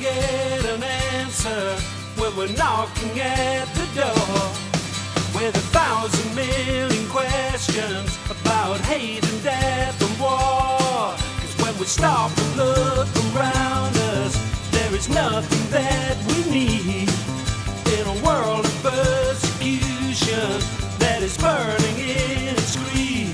get an answer when we're knocking at the door with 1,000,000,000 questions about hate and death and war. 'Cause when we stop and look around us, there is nothing that we need in a world of persecution that is burning in its greed.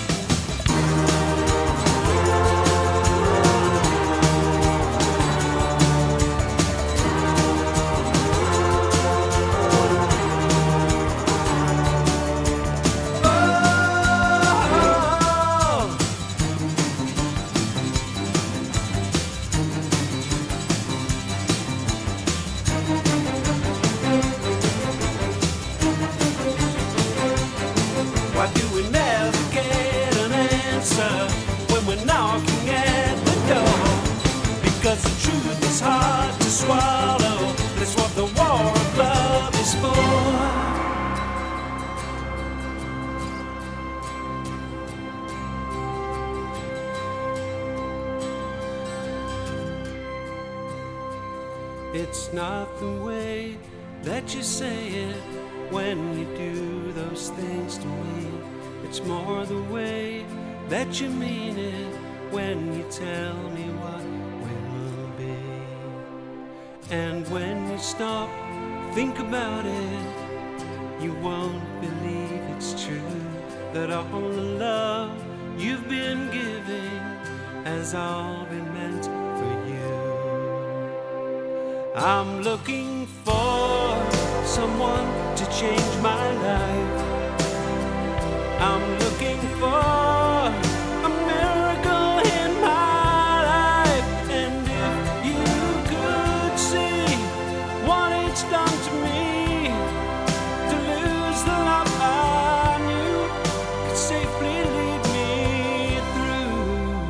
Why do we never get an answer when we're knocking at the door? Because the truth is hard to swallow. That's what the war of love is for. It's not the way that you say it when you do those things to me. It's more the way that you mean it when you tell me what will be. And when you stop, think about it, you won't believe it's true that all the love you've been giving has all been meant for you. I'm looking for someone to change my life. I'm looking for a miracle in my life. And if you could see what it's done to me, to lose the love I knew could safely lead me through.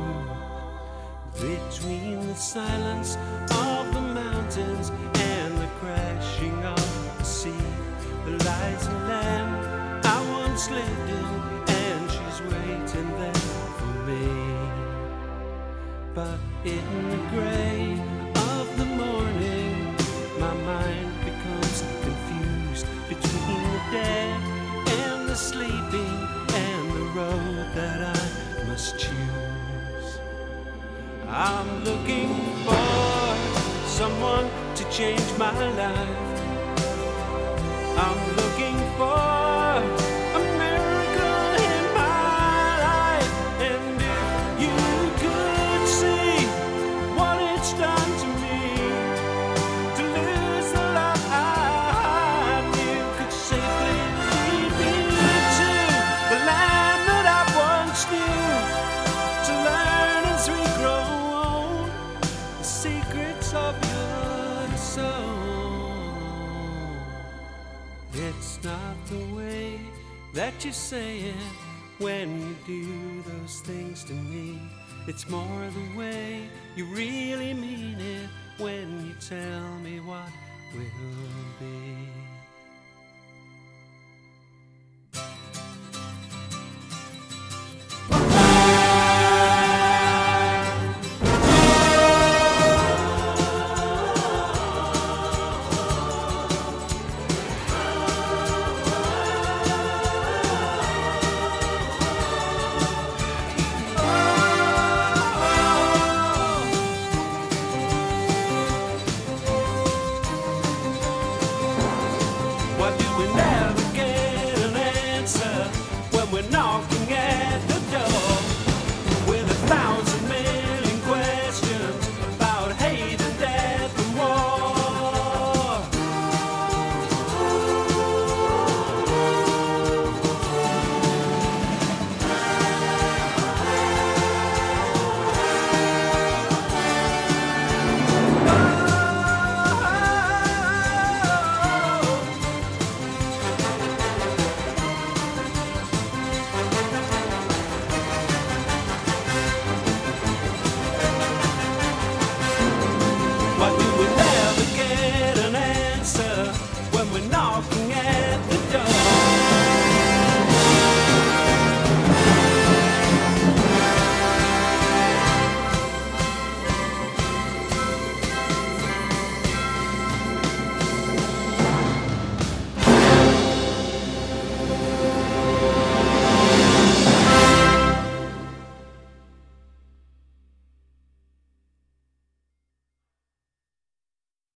Between the silence of the mountains and the crashing of the sea, there lies a land I once lived in, and she's waiting there for me. But in the gray of the morning, my mind becomes confused between the dead and the sleeping and the road that I must choose. I'm looking for someone to change my life. I'm looking for a miracle in my life. And if you could see what it's done to me, to lose the love I knew could safely lead me to the land that I once knew, to learn as we grow old the secrets of your soul. It's not the way that you say it when you do those things to me. It's more the way you really mean it when you tell me what will be.